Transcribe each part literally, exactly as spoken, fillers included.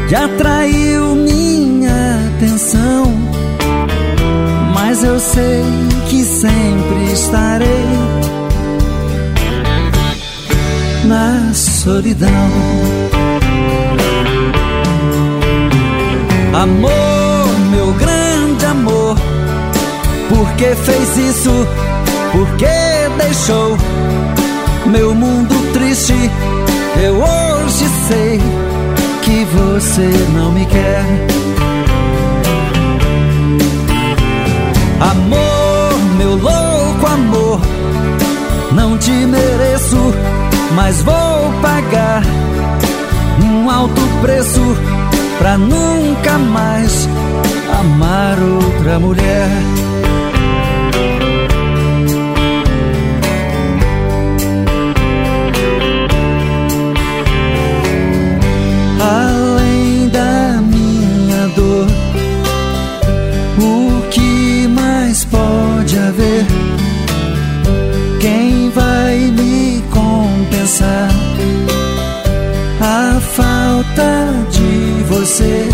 que atraiu minha atenção, mas eu sei que sempre estarei na solidão. Amor, meu grande amor, por que fez isso? Por que deixou meu mundo triste? Eu hoje sei que você não me quer. Amor, meu louco amor, não te mereço, mas vou pagar um alto preço pra nunca mais amar outra mulher. Além da minha dor, o que mais pode haver? Quem vai me compensar a falta de você?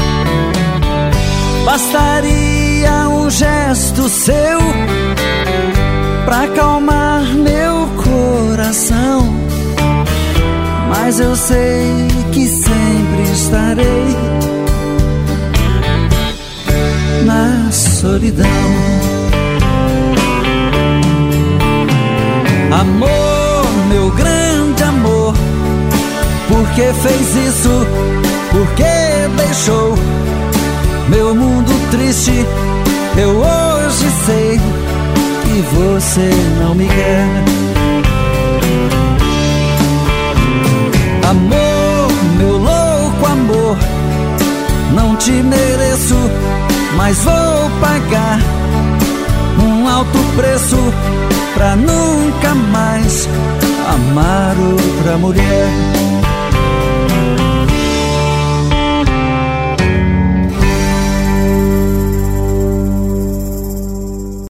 Bastaria um gesto seu pra acalmar meu coração, mas eu sei que sempre estarei na solidão. Amor, meu grande amor, por que fez isso? Por que deixou meu mundo triste? Eu hoje sei que você não me quer. Amor, meu louco amor, não te mereço, mas vou pagar um alto preço pra nunca mais amar outra mulher.